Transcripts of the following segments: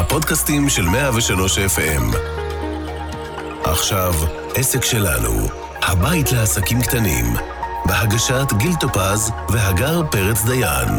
הפודקאסטים של 103 FM. עכשיו, עסק שלנו, הבית לעסקים קטנים, בהגשת גיל טופז והגר פרץ דיין.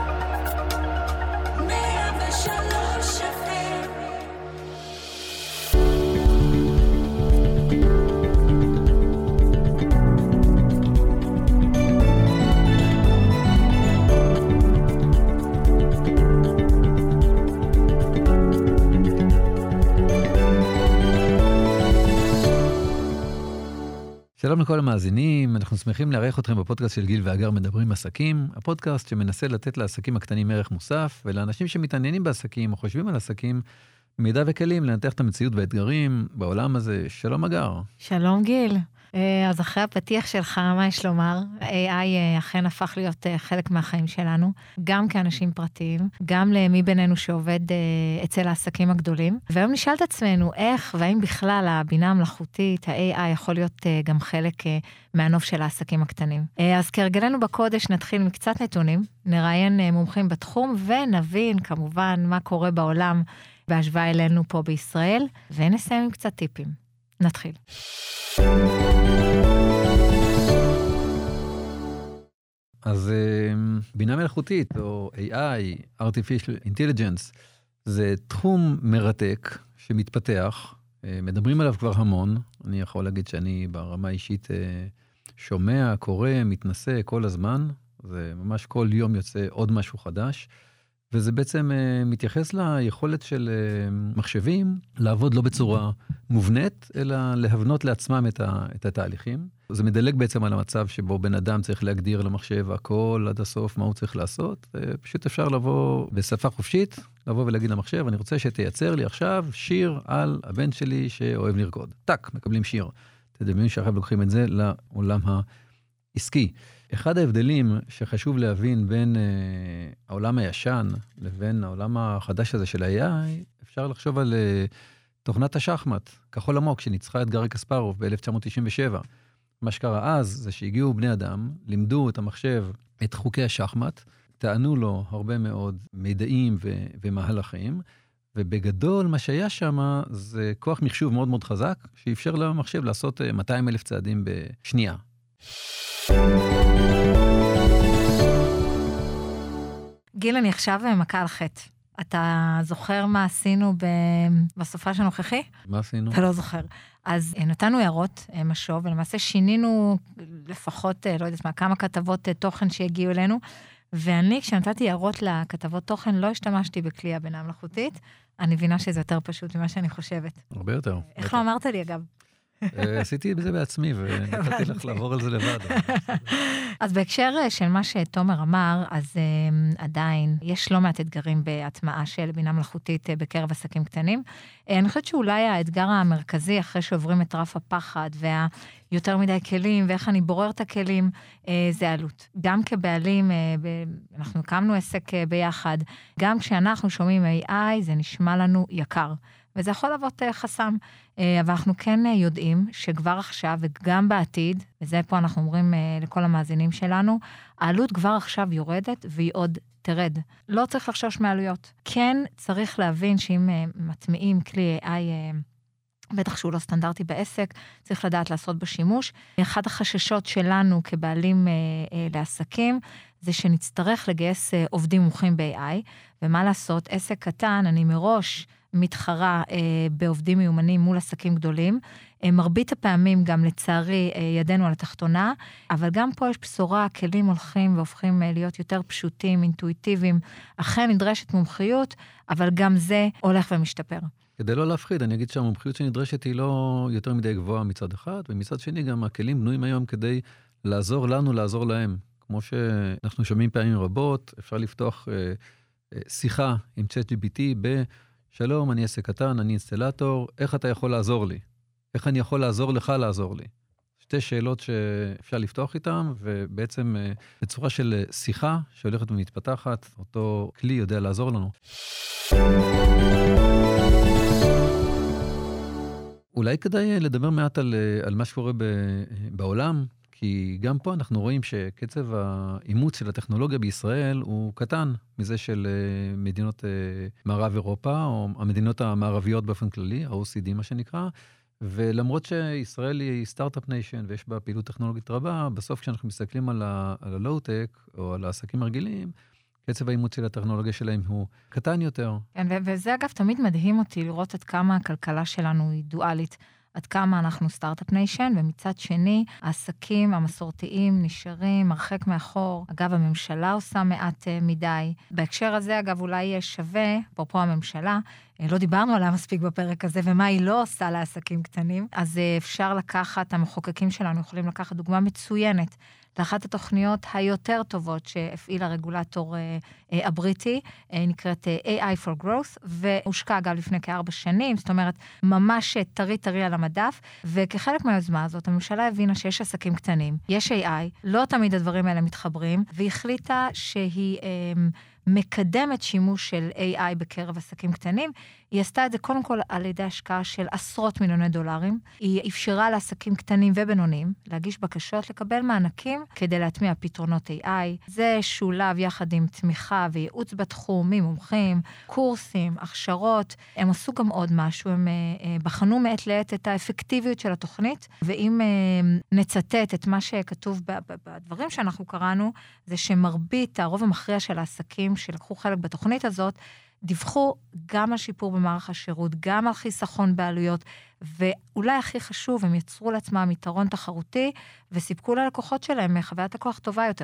שלום לכל המאזינים, אנחנו שמחים לארח אתכם בפודקאסט של גיל והגר מדברים עסקים, הפודקאסט שמנסה לתת לעסקים הקטנים ערך מוסף, ולאנשים שמתעניינים בעסקים או חושבים על עסקים, מידע וכלים לנתח את המציאות והאתגרים בעולם הזה. שלום הגר. שלום גיל. אז אחרי הפתיח שלך, מה יש לומר? AI אכן הפך להיות חלק מהחיים שלנו, גם כאנשים פרטיים, גם למי בינינו שעובד אצל העסקים הגדולים. והיום נשאל את עצמנו איך, והאם בכלל הבינה המלאכותית, ה-AI יכול להיות גם חלק מהנוף של העסקים הקטנים. אז כרגלנו בקודש נתחיל עם קצת נתונים, נראיין מומחים בתחום, ונבין כמובן מה קורה בעולם בהשוואה אלינו פה בישראל, ונסיים עם קצת טיפים. נתחיל. אז בינה מלאכותית, או AI, Artificial Intelligence, זה תחום מרתק שמתפתח, מדברים עליו כבר המון, אני יכול להגיד שאני ברמה אישית שומע, קורא, מתנסה כל הזמן, זה ממש כל יום יוצא עוד משהו חדש, וזה בעצם מתייחס ליכולת של מחשבים לעבוד לא בצורה מובנית, אלא להבנות לעצמם את התהליכים. זה מדלג בעצם על המצב שבו בן אדם צריך להגדיר למחשב הכל עד הסוף מה הוא צריך לעשות. פשוט אפשר לבוא בשפה חופשית, לבוא ולהגיד למחשב, אני רוצה שתייצר לי עכשיו שיר על הבן שלי שאוהב לרקוד. טק, מקבלים שיר. תדמיינו שאחר לוקחים את זה לעולם העסקי. אחד ההבדלים שחשוב להבין בין העולם הישן לבין העולם החדש הזה של ה-AI, אפשר לחשוב על תוכנת השחמט, כחול עמוק, שניצחה את גארי קספרוב ב-1997. מה שקרה אז זה שהגיעו בני אדם, לימדו את המחשב את חוקי השחמט, טענו לו הרבה מאוד מידעים ומהלכים, ובגדול מה שהיה שם זה כוח מחשוב מאוד מאוד חזק, שאפשר למחשב לעשות 200,000 צעדים בשנייה. גיל, אני עכשיו מכה על חטא. אתה זוכר מה עשינו בסופה הנוכחי? מה עשינו? אתה לא זוכר. אז נתנו הערות משוב, ולמעשה שינינו לפחות, לא יודעת מה, כמה כתבות תוכן שהגיעו אלינו, ואני, כשנתתי הערות לכתבות תוכן, לא השתמשתי בכלי הבינה המלאכותית, אני מבינה שזה יותר פשוט ממה שאני חושבת. הרבה יותר. איך לא אמרת לי, אגב? עשיתי בזה בעצמי, ונתתי לך לעבור על זה לבד. אז בהקשר של מה שתומר אמר, אז עדיין יש לא מעט אתגרים בהטמעה של בינה מלאכותית בקרב עסקים קטנים. אני חושבת שאולי האתגר המרכזי, אחרי שעוברים את רף הפחד והיותר מדי כלים, ואיך אני בורר את הכלים, זה עלות. גם כבעלים, אנחנו הקמנו עסק ביחד, גם כשאנחנו שומעים AI, זה נשמע לנו יקר. וזה יכול להוות חסם, אבל אנחנו כן יודעים שכבר עכשיו וגם בעתיד, וזה פה אנחנו אומרים לכל המאזינים שלנו, העלות כבר עכשיו יורדת והיא עוד תרד. לא צריך לחשוש מעלויות. כן צריך להבין שאם מטמיעים כלי AI, בטח שהוא לא סטנדרטי בעסק, צריך לדעת לעשות בשימוש. אחד החששות שלנו כבעלים לעסקים, זה שנצטרך לגייס עובדים מומחים ב-AI, ומה לעשות, עסק קטן, אני מראש מתחרה בעובדים מיומנים מול עסקים גדולים, מרבית הפעמים גם לצערי ידנו על התחתונה, אבל גם פה יש בשורה, כלים הולכים והופכים להיות יותר פשוטים, אינטואיטיביים, אכן נדרשת מומחיות, אבל גם זה הולך ומשתפר. כדי לא להפחיד, אני אגיד שהמומחיות שנדרשת היא לא יותר מדי גבוהה מצד אחד, ומצד שני גם הכלים בנויים היום כדי לעזור לנו, לעזור להם. כמו שאנחנו שומעים פעמים רבות, אפשר לפתוח שיחה עם ChatGPT שלום, אני עסק קטן, אני אינסטלטור, איך אתה יכול לעזור לי? איך אני יכול לעזור לך לעזור לי? שתי שאלות שאפשר לפתוח איתן, ובעצם בצורה של שיחה שהולכת ומתפתחת, אותו כלי יודע לעזור לנו. אולי כדאי לדבר מעט על מה שקורה בעולם, כי גם פה אנחנו רואים שקצב האימוץ של הטכנולוגיה בישראל הוא קטן מזה של מדינות מערב אירופה, או המדינות המערביות באופן כללי, ה-OECD מה שנקרא, ולמרות שישראל היא סטארט-אפ ניישן ויש בה פעילות טכנולוגית רבה, בסוף כשאנחנו מסתכלים על הלואו-טק או על העסקים הרגילים, קצב האימוץ של הטכנולוגיה שלהם הוא קטן יותר. כן, וזה אגב תמיד מדהים אותי לראות עד כמה הכלכלה שלנו היא דואלית, עד כמה אנחנו סטארט-אפ ניישן, ומצד שני, העסקים המסורתיים נשארים הרחק מאחור. אגב, הממשלה עושה מעט מדי. בהקשר הזה, אגב, אולי יהיה שווה, אפרופו הממשלה, לא דיברנו עליה מספיק בפרק הזה, ומה היא לא עושה לעסקים קטנים, אז אפשר לקחת, המחוקקים שלנו יכולים לקחת דוגמה מצוינת, לאחת התוכניות היותר טובות שהפעיל הרגולטור הבריטי, נקראת AI for Growth, והושקע אגב לפני כ4 שנים, זאת אומרת, ממש טרי על המדף, וכחלק מהיוזמה הזאת, הממשלה הבינה שיש עסקים קטנים, יש AI, לא תמיד הדברים האלה מתחברים, והחליטה שהיא מקדמת שימוש של AI בקרב עסקים קטנים. היא עשתה את זה קודם כל על ידי השקעה של עשרות מיליוני דולרים. היא אפשרה לעסקים קטנים ובינוניים להגיש בקשות לקבל מענקים כדי להטמיע פתרונות AI. זה שולב יחד עם תמיכה וייעוץ בתחום, ממומחים, קורסים, הכשרות. הם עשו גם עוד משהו, הם בחנו מעת לעת את האפקטיביות של התוכנית, ואם נצטט את מה שכתוב בדברים שאנחנו קראנו, זה שמרבית, הרוב המכריע של העסקים שלקחו חלק בתוכנית הזאת, דיווחו גם על שיפור במערך השירות, גם על חיסכון בעלויות, ואולי הכי חשוב, הם יצרו לעצמם יתרון תחרותי, וסיפקו ללקוחות שלהם חוויית לקוח טובה יותר.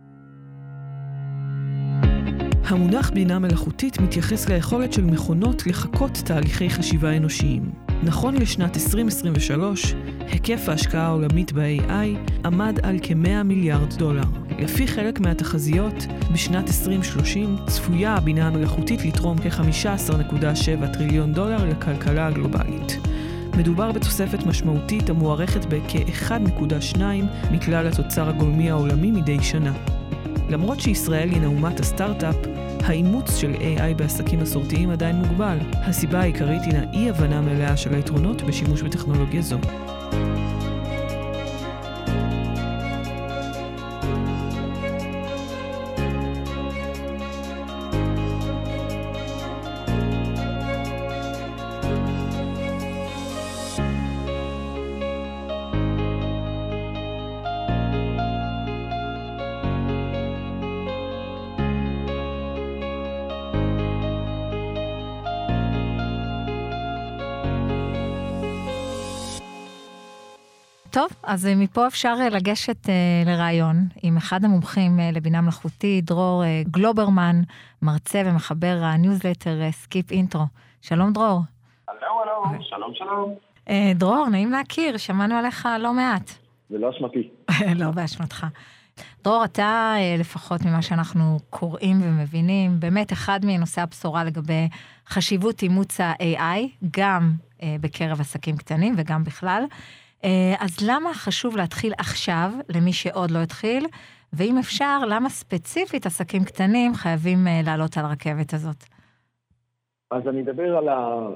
המונח בינה מלאכותית מתייחס ליכולת של מכונות לחקות תהליכי חשיבה אנושיים. נכון לשנת 2023, היקף ההשקעה העולמית ב-AI עמד על כ$100 מיליארד. לפי חלק מהתחזיות, בשנת 2030 צפויה הבינה המלאכותית לתרום כ$15.7 טריליון לכלכלה הגלובלית. מדובר בתוספת משמעותית המוערכת בכ-1.2 מכלל התוצר הגולמי העולמי מדי שנה. למרות שישראל היא אומת הסטארט-אפ, האימוץ של AI בעסקים מסורתיים עדיין מוגבל. הסיבה העיקרית היא אי-הבנה מלאה של היתרונות בשימוש בטכנולוגיה זו. טוב, אז מפה אפשר לגשת לרעיון עם אחד המומחים לבינה מלאכותית, דרור גלוברמן, מרצה ומחבר הניוזלטר סקיפ אינטרו. שלום דרור. הלו, שלום. דרור, נעים להכיר, שמענו עליך לא מעט. זה לא אשמתי. לא באשמתך. דרור, אתה לפחות ממה שאנחנו קוראים ומבינים, באמת אחד מנושאי הבשורה לגבי חשיבות אימוץ ה-AI, גם בקרב עסקים קטנים וגם בכלל. אז למה חשוב להתחיל עכשיו, למי שעוד לא התחיל, ואם אפשר, למה ספציפית עסקים קטנים חייבים לעלות על הרכבת הזאת? אז אני אדבר על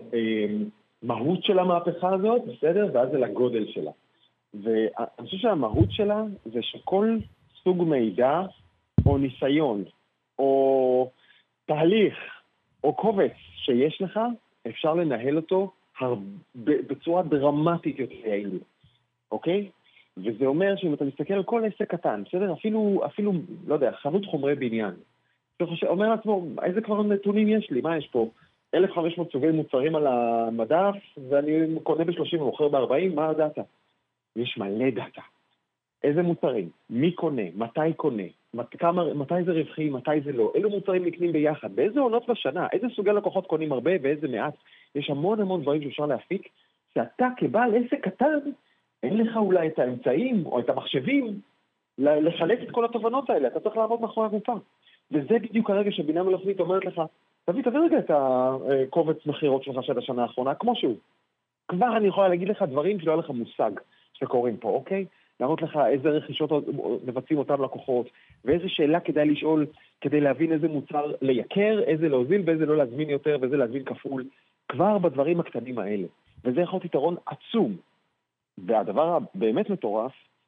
המהות של המהפכה הזאת, בסדר? ואז על הגודל שלה. ואני חושב שהמהות שלה זה שכל סוג מידע, או ניסיון, או תהליך, או קובץ שיש לך, אפשר לנהל אותו בצורה דרמטית יותר יעילה. אוקיי? וזה אומר שאם אתה מסתכל על כל עסק קטן, בסדר? אפילו, לא יודע, חנות חומרי בניין. אתה אומר לעצמו, איזה כבר נתונים יש לי? מה יש פה? 1,500 סוגי מוצרים על המדף, ואני קונה ב-30 ומוכר ב-40, מה הדאטה? יש מלא דאטה. איזה מוצרים? מי קונה? מתי קונה? מתי זה רווחי? מתי זה לא? אילו מוצרים נקנים ביחד? באיזה עונות בשנה? איזה סוגי לקוחות קונים הרבה ואיזה מעט? יש המון דברים שאפשר להפיק, שאתה כבעל עסק קטן, אין לך אולי את האמצעים או את המחשבים לחלץ את כל התובנות האלה. אתה צריך לעמוד מאחורי הגופה. וזה בדיוק הרגע שבינה מלאכותית אומרת לך, תביא רגע את הקובץ מחירות שלך של השנה האחרונה, כמו שהוא. כבר אני יכולה להגיד לך דברים שלא היה לך מושג שקורים פה, אוקיי? להראות לך איזה רכישות מבצעים אותם לקוחות, ואיזה שאלה כדאי לשאול כדי להבין איזה מוצר לייקר, איזה להוזיל ואיזה לא להזמין יותר ואיזה להזמין כפול, כבר בדברים הקטנים האלה. וזה יכול להיות יתרון עצום. והדבר הבאמת מטורף,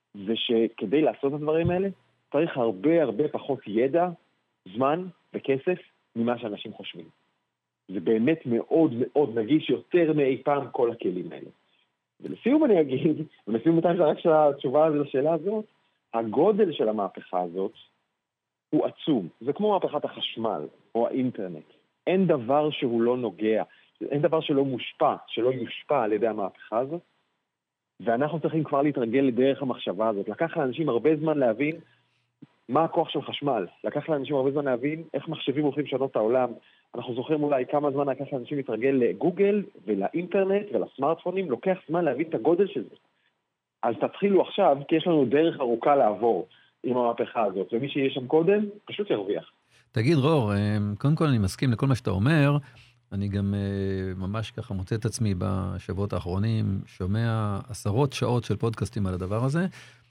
זה שכדי לעשות את הדברים האלה, צריך הרבה הרבה פחות ידע, זמן וכסף ממה שאנשים חושבים. זה באמת מאוד מאוד נגיש יותר מאי פעם כל הכלים האלה. ולסיום אני אגיד, ולסיום מתי רק של התשובה הזו לשאלה הזאת, הגודל של המהפכה הזאת הוא עצום. זה כמו מהפכת החשמל או האינטרנט. אין דבר שהוא לא נוגע, אין דבר שלא מושפע, שלא יושפע על ידי המהפכה הזאת. ואנחנו צריכים כבר להתרגל לדרך המחשבה הזאת. לקח לאנשים הרבה זמן להבין מה הכוח של חשמל. לקח לאנשים הרבה זמן להבין איך מחשבים הולכים לשנות את העולם. אנחנו זוכרים אולי כמה זמן לקח לאנשים להתרגל לגוגל ולאינטרנט ולסמארטפונים. לוקח זמן להבין את הגודל של זה. אז תתחילו עכשיו, כי יש לנו דרך ארוכה לעבור עם המהפכה הזאת. ומי שיהיה שם קודם, פשוט ירוויח. תגיד, דרור, קודם כל אני מסכים לכל מה שאתה אומר. אני גם ממש ככה מוצא את עצמי בשבועות האחרונים, שומע עשרות שעות של פודקאסטים על הדבר הזה,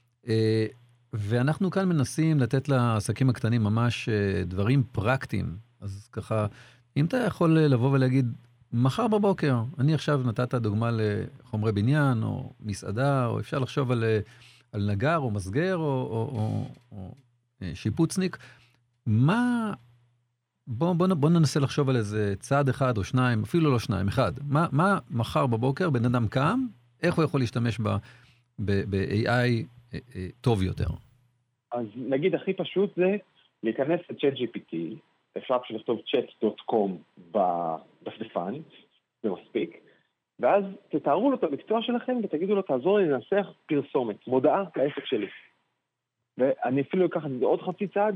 ואנחנו כאן מנסים לתת לעסקים הקטנים ממש דברים פרקטיים. אז ככה, אם אתה יכול לבוא ולהגיד, מחר בבוקר, אני עכשיו נתת דוגמה לחומרי בניין, או מסעדה, או אפשר לחשוב על נגר, או מסגר, או שיפוצניק, מה... בוא ננסה לחשוב על איזה צעד אחד או שניים, אפילו לא שניים, אחד. מה מחר בבוקר בן אדם קם, איך הוא יכול להשתמש ב-AI טוב יותר? אז נגיד הכי פשוט זה להיכנס ל-ChatGPT, אפשר פשוט לכתוב chat.com בדפדפן, זה מספיק, ואז תתארו לו את המקצוע שלכם ותגידו לו, תעזור לי לנסח פרסומת, מודעה לעסק שלי. ואני אפילו אקח את זה עוד חצי צעד,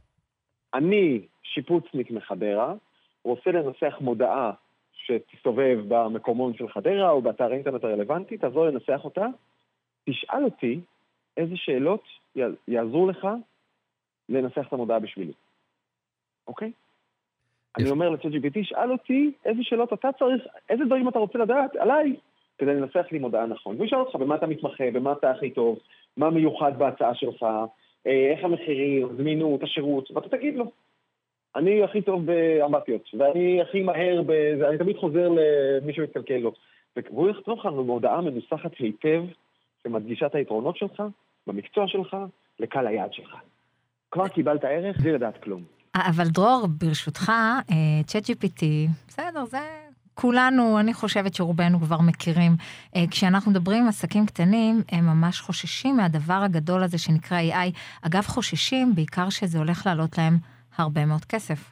אני שיפוצניק מחדרה, רוצה לנסח מודעה שתסתובב במקומון של חדרה או באתר האינטרנט הרלוונטי, תעזור לנסח אותה, תשאל אותי איזה שאלות יעזרו לך לנסח את המודעה בשבילי. אוקיי? אני אומר ל-ChatGPT, שאל אותי איזה שאלות אתה צריך, איזה דברים אתה רוצה לדעת עליי, כדי לנסח לי מודעה נכון. והוא ישאל אותך במה אתה מתמחה, במה אתה הכי טוב, מה מיוחד בהצעה שלך, איך המחירים, זמינות, השירות, ואתה תגיד לו. אני הכי טוב באמבטיות, ואני הכי מהר, אני תמיד חוזר למי שמתקלקל לו. והוא יכתוב לך מודעה מנוסחת היטב, שמדגישה את היתרונות שלך, במקצוע שלך, לקהל היעד שלך. כבר קיבלת ערך, בלי לדעת כלום. אבל דרור, ברשותך, ChatGPT, בסדר, זה כולנו, אני חושבת שרובנו כבר מכירים. כשאנחנו מדברים עם עסקים קטנים, הם ממש חוששים מהדבר הגדול הזה שנקרא AI. אגב, חוששים בעיקר שזה הולך לעלות להם הרבה מאוד כסף.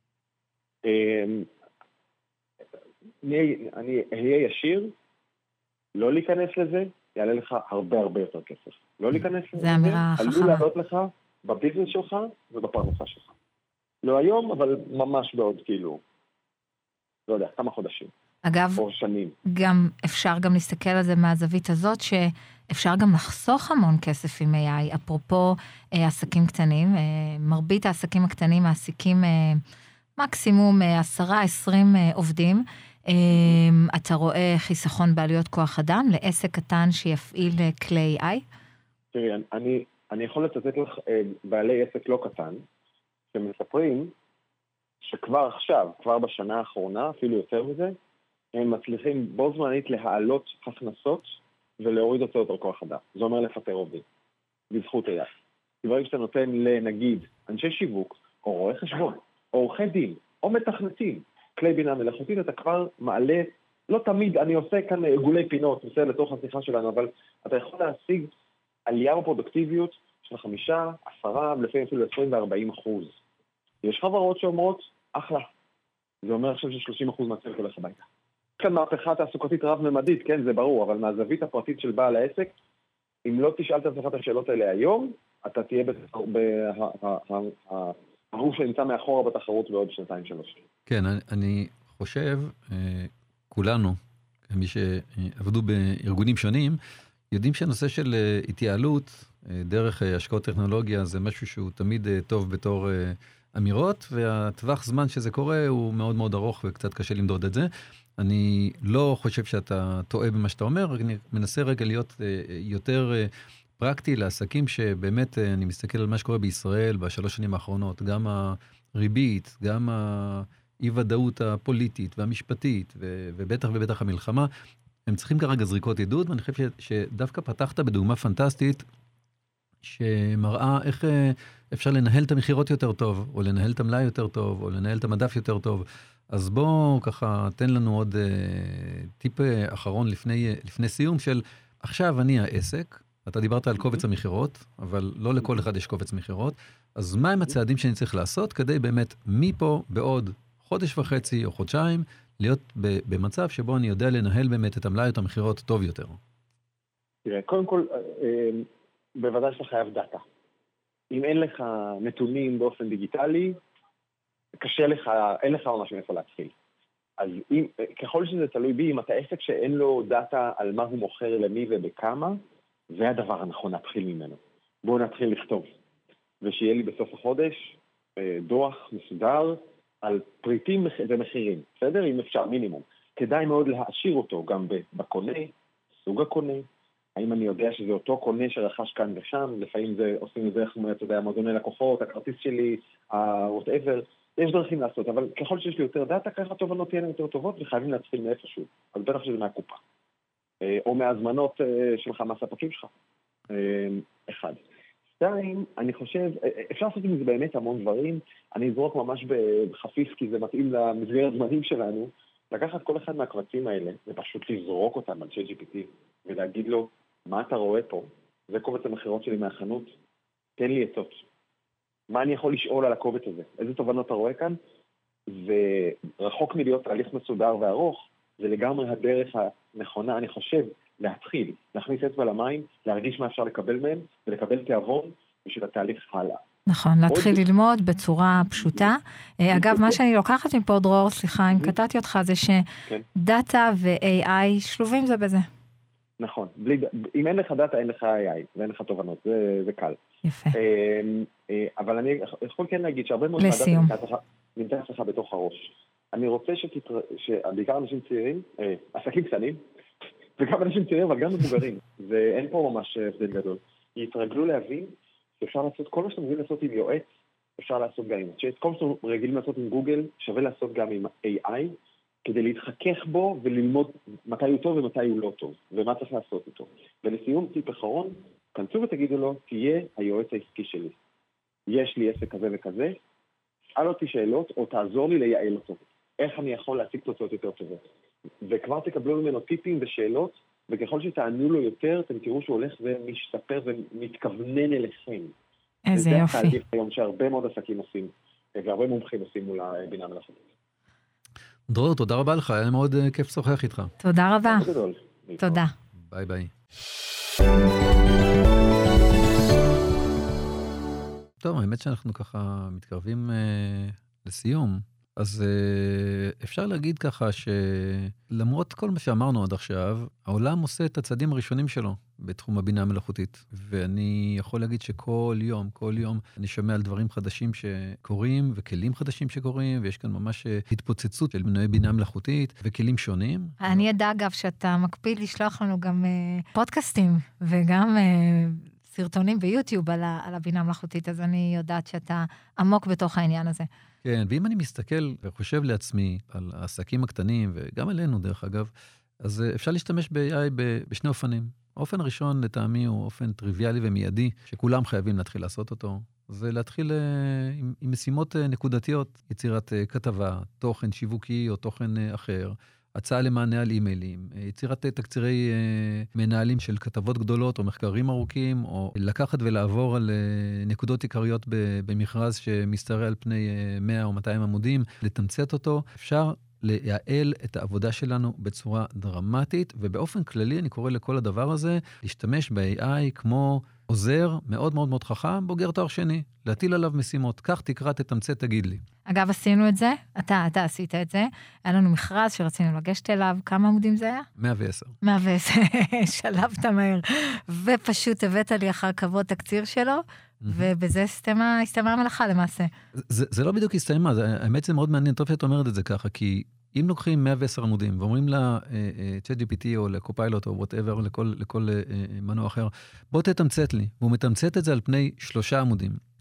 אני אהיה ישיר, לא להיכנס לזה, יעלה לך הרבה הרבה יותר כסף. לא להיכנס לזה, זה אמירה חכמה. עלול לעלות לך בביזנס שלך ובפרנסה שלך. לא היום, אבל ממש בעוד כאילו, לא יודע, כמה חודשים. אגב, או שנים. אפשר גם להסתכל על זה מהזווית הזאת, שאפשר גם לחסוך המון כסף עם AI. אפרופו עסקים קטנים, מרבית העסקים הקטנים מעסיקים מקסימום 10-20 עובדים. אתה רואה חיסכון בעלויות כוח אדם לעסק קטן שיפעיל כלי AI? תראי, אני יכול לצטט לך בעלי עסק לא קטן, שמספרים שכבר עכשיו, כבר בשנה האחרונה, אפילו יותר מזה, הם מצליחים בו זמנית להעלות הכנסות ולהוריד הוצאות על כוח אדם. זה אומר לפטר עובדים, בזכות AI. דברים שאתה נותן לנגיד אנשי שיווק, או רואי חשבון, או עורכי דין, או מתכנתים, כלי בינה מלאכותית, אתה כבר מעלה, לא תמיד, אני עושה כאן עיגולי פינות, נושא לתוך השיחה שלנו, אבל אתה יכול להשיג עלייה בפרודוקטיביות של 5, 10, לפעמים אפילו 20 ו-40%. יש חברות שאומרות, אחלה. זה אומר עכשיו ש30% מהצוות הולך הביתה. יש כאן מהפכה תעסוקתית רב-ממדית, כן, זה ברור, אבל מהזווית הפרטית של בעל העסק, אם לא תשאל את עצמך את השאלות האלה היום, אתה תהיה ברור שנמצא מאחורה בתחרות בעוד 2-3. כן, אני חושב, כולנו, מי שעבדו בארגונים שונים, יודעים שהנושא של התייעלות, דרך השקעות טכנולוגיה, זה משהו שהוא תמיד טוב בתור אמירות, והטווח זמן שזה קורה הוא מאוד מאוד ארוך וקצת קשה למדוד את זה. אני לא חושב שאתה טועה במה שאתה אומר, אני מנסה רגע להיות יותר פרקטי לעסקים שבאמת אני מסתכל על מה שקורה בישראל בשלוש שנים האחרונות, גם הריבית, גם האי-ודאות הפוליטית והמשפטית, ובטח ובטח המלחמה, הם צריכים כרגע זריקות עידוד, ואני חושב שדווקא פתחת בדוגמה פנטסטית שמראה איך אפשר לנהל את המחירות יותר טוב, או לנהל את המלאי יותר טוב, או לנהל את המדף יותר טוב. אז בוא ככה, תן לנו עוד טיפ אחרון לפני סיום של, עכשיו אני העסק, אתה דיברת על קובץ המחירות, אבל לא לכל אחד יש קובץ מחירות, אז מה הם הצעדים שאני צריך לעשות, כדי באמת מפה בעוד חודש וחצי או חודשיים, להיות במצב שבו אני יודע לנהל באמת את המלאי, את המחירות טוב יותר? תראה, קודם כל, בוודאי שאתה חייב דאטה. אם אין לך נתונים באופן דיגיטלי, קשה לך, אין לך ממש מאיפה להתחיל. אז ככל שזה תלוי בי, אם אתה עסק שאין לו דאטה על מה הוא מוכר למי ובכמה, זה הדבר הנכון להתחיל ממנו. בואו נתחיל לכתוב. ושיהיה לי בסוף החודש דוח מסודר על פריטים ומחירים. בסדר? אם אפשר, מינימום. כדאי מאוד להשאיר אותו גם בקונה, סוג הקונה. האם אני יודע שזה אותו קונה שרכש כאן ושם, לפעמים עושים את זה, אתה יודע, מועדוני לקוחות, הכרטיס שלי, whatever. יש דרכים לעשות, אבל ככל שיש לי יותר דאטה, ככה התובנות תהיינה יותר טובות, וחייבים להתחיל מאיפשהו. אז בטח שזה מהקופה. או מהזמנות שלך, מהספקים שלך. אחד. שתיים, אני חושב, אפשר לעשות עם זה באמת המון דברים, אני אזרוק ממש בחפיף, כי זה מתאים למסגרת זמנים שלנו, לקחת כל אחד מהקבצים האלה, ופשוט לזרוק אותם על ChatGPT, ולהגיד לו, מה אתה רואה פה? זה קובץ המחירות שלי מהחנות, תן לי עצות. מה אני יכול לשאול על הקובץ הזה? איזה תובנות אתה רואה כאן? ורחוק מלהיות תהליך מסודר וארוך, זה לגמרי הדרך הנכונה, אני חושב, להתחיל, להכניס אצבע למים, להרגיש מה אפשר לקבל מהם, ולקבל תיאבון בשביל התהליך הלאה. נכון, להתחיל ללמוד בצורה פשוטה. אגב, מה שאני לוקחת מפה, דרור, סליחה, אם קטעתי אותך, זה שדאטה ו-AI שלובים זה בזה. נכון, אם אין לך דאטה, אין לך AI, ואין לך תובנות, זה קל. יפה. אבל אני יכול כן להגיד שהרבה מאוד דאטה נמצא אצלך בתוך הראש. אני רוצה שבעיקר אנשים צעירים, עסקים קטנים, וגם אנשים צעירים, אבל גם מבוגרים, ואין פה ממש הבדל גדול, יתרגלו להבין שאפשר לעשות כל מה שאתם מבינים לעשות עם יועץ, אפשר לעשות גם עם צ'אט, כל מה שאתם רגילים לעשות עם גוגל, שווה לעשות גם עם AI, כדי להתחכך בו וללמוד מתי הוא טוב ומתי הוא לא טוב, ומה צריך לעשות איתו. ולסיום, טיפ אחרון, כנסו ותגידו לו, תהיה היועץ העסקי שלי. יש לי עסק כזה וכזה, שאל אותי שאלות או תעזור לי לייעל אותו. איך אני יכול להציג תוצאות יותר טובות. וכבר תקבלו ממנו טיפים ושאלות, וככל שתענו לו יותר, אתם תראו שהוא הולך ומשתפר ומתכוונן אליכם. איזה יופי. זה התהליך היום שהרבה מאוד עסקים עושים, והרבה מומחים עושים מול הבינה מלאכותית. דרור, תודה רבה לך, היה מאוד כיף לשוחח איתך. תודה רבה. תודה. ביי ביי. טוב, האמת שאנחנו ככה מתקרבים לסיום, אז אפשר להגיד ככה שלמרות כל מה שאמרנו עד עכשיו, העולם עושה את הצעדים הראשונים שלו בתחום הבינה המלאכותית. ואני יכול להגיד שכל יום אני שומע על דברים חדשים שקורים וכלים חדשים שקורים, ויש כאן ממש התפוצצות של מנועי בינה מלאכותית וכלים שונים. אני יודע אגב שאתה מקפיד לשלוח לנו גם פודקאסטים וגם סרטונים ביוטיוב על הבינה המלאכותית, אז אני יודעת שאתה עמוק בתוך העניין הזה. כן, ואם אני מסתכל וחושב לעצמי על העסקים הקטנים, וגם עלינו דרך אגב, אז אפשר להשתמש ב-AI בשני אופנים. האופן הראשון לטעמי הוא אופן טריוויאלי ומיידי, שכולם חייבים להתחיל לעשות אותו. זה להתחיל עם משימות נקודתיות, יצירת כתבה, תוכן שיווקי או תוכן אחר, הצעה למענה על אימיילים, יצירת תקצירי מנהלים של כתבות גדולות או מחקרים ארוכים, או לקחת ולעבור על נקודות עיקריות במכרז שמסתרע על פני 100 או 200 עמודים, לתמצת אותו. אפשר לייעל את העבודה שלנו בצורה דרמטית, ובאופן כללי אני קורא לכל הדבר הזה, להשתמש ב-AI כמו עוזר מאוד מאוד מאוד חכם, בוגר תואר שני, להטיל עליו משימות. כך תקרא, תתמצת, תגיד לי. אגב, עשינו את זה, אתה עשית את זה, היה לנו מכרז שרצינו לגשת אליו, כמה עמודים זה היה? 110. 110, שלבת מהר, ופשוט הבאת לי אחר כבוד תקציר שלו, ובזה הסתיימה המלאכה למעשה. זה לא בדיוק הסתיימה, האמת זה מאוד מעניין, טוב שאת אומרת את זה ככה, כי אם לוקחים 110 עמודים, ואומרים לה ChatGPT או לקופיילוט או whatever, לכל מנוע אחר, בוא תתמצת לי, והוא מתמצת את זה על פני 3 עמודים.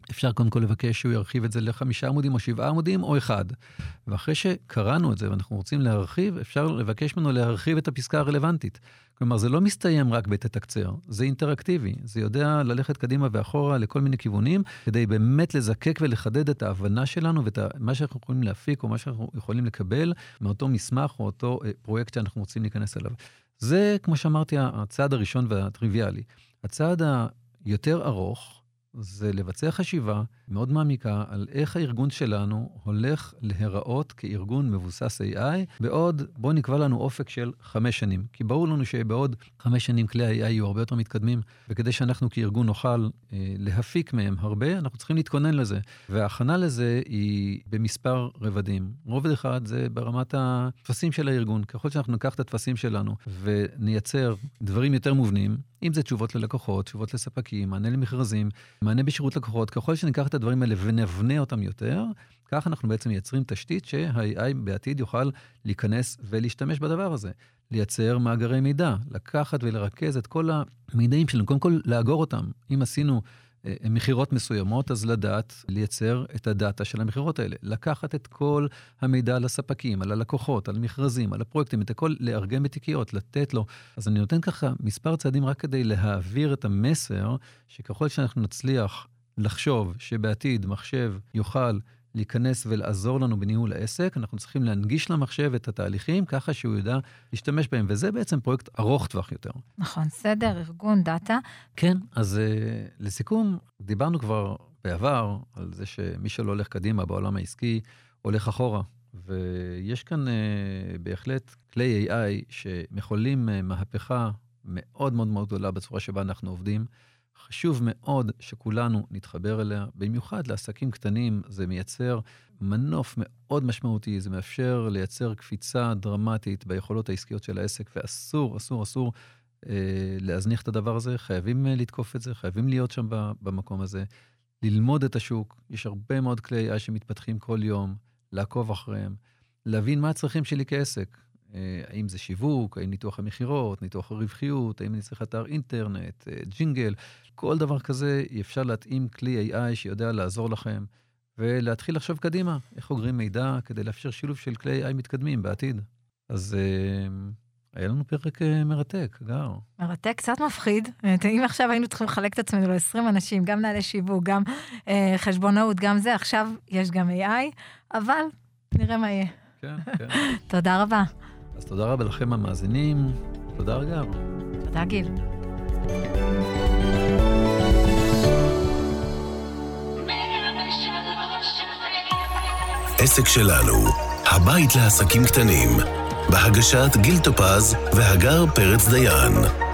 אפשר קודם כל לבקש שהוא ירחיב את זה ל5 עמודים או 7 עמודים או 1. ואחרי שקראנו את זה ואנחנו רוצים להרחיב, אפשר לבקש ממנו להרחיב את הפסקה הרלוונטית. כלומר, זה לא מסתיים רק בתתקצר, זה אינטראקטיבי. זה יודע ללכת קדימה ואחורה לכל מיני כיוונים, כדי באמת לזקק ולחדד את ההבנה שלנו ואת מה שאנחנו יכולים להפיק או מה שאנחנו יכולים לקבל מאותו מסמך או אותו פרויקט שאנחנו רוצים להיכנס אליו. זה, כמו שאמרתי, הצעד הראשון והטריוויאלי. הצעד היותר ארוך, זה לבצע חשיבה מאוד מעמיקה על איך הארגון שלנו הולך להיראות כארגון מבוסס AI, בעוד בוא נקבע לנו אופק של 5 שנים. כי ברור לנו שבעוד 5 שנים כלי ה-AI יהיו הרבה יותר מתקדמים, וכדי שאנחנו כארגון נוכל להפיק מהם הרבה, אנחנו צריכים להתכונן לזה. וההכנה לזה היא במספר רבדים. רובד אחד זה ברמת התפסים של הארגון. ככל שאנחנו ניקח את התפסים שלנו ונייצר דברים יותר מובנים, אם זה תשובות ללקוחות, תשובות לספקים, מענה למכרזים, מענה בשירות לקוחות, ככל שניקח את הדברים האלה ונבנה אותם יותר, כך אנחנו בעצם מייצרים תשתית שה-AI בעתיד יוכל להיכנס ולהשתמש בדבר הזה. לייצר מאגרי מידע, לקחת ולרכז את כל המידעים שלנו, קודם כל לאגור אותם. אם עשינו מחירות מסוימות, אז לדעת לייצר את הדאטה של המחירות האלה. לקחת את כל המידע על הספקים, על הלקוחות, על מכרזים, על הפרויקטים, את הכל לארגן בתיקיות, לתת לו. אז אני נותן ככה מספר צעדים רק כדי להעביר את המסר, שככל שאנחנו נצליח לחשוב שבעתיד מחשב יוכל להיכנס ולעזור לנו בניהול העסק, אנחנו צריכים להנגיש למחשב את התהליכים, ככה שהוא ידע להשתמש בהם, וזה בעצם פרויקט ארוך טווח יותר. נכון, סדר, ארגון, דאטה. כן, אז לסיכום, דיברנו כבר בעבר על זה שמי שלא הולך קדימה בעולם העסקי, הולך אחורה, ויש כאן בהחלט כלי AI שמחוללים מהפכה מאוד מאוד מאוד גדולה בצורה שבה אנחנו עובדים, חשוב מאוד שכולנו נתחבר אליה, במיוחד לעסקים קטנים זה מייצר מנוף מאוד משמעותי, זה מאפשר לייצר קפיצה דרמטית ביכולות העסקיות של העסק, ואסור, אסור, אסור להזניח את הדבר הזה, חייבים לתקוף את זה, חייבים להיות שם במקום הזה, ללמוד את השוק, יש הרבה מאוד כלי AI שמתפתחים כל יום, לעקוב אחריהם, להבין מה הצרכים שלי כעסק, האם זה שיווק, האם ניתוח המחירות, ניתוח הרווחיות, האם אני צריך אתר אינטרנט, ג'ינגל, כל דבר כזה אפשר להתאים כלי AI שיודע לעזור לכם, ולהתחיל לחשוב קדימה, איך חוגרים מידע כדי לאפשר שילוב של כלי AI מתקדמים בעתיד. אז היה לנו פרק מרתק, גר. מרתק, קצת מפחיד. אם עכשיו היינו צריכים לחלק את עצמנו ל-20 אנשים, גם נעלי שיווק, גם חשבונאות, גם זה, עכשיו יש גם AI, אבל נראה מה יהיה. כן, כן. תודה רבה. אז תודה רבה לכם המאזינים. תודה רגע. תודה גיל. עסק שלנו, הבית לעסקים קטנים, בהגשת גיל טופז והגר פרץ דיין.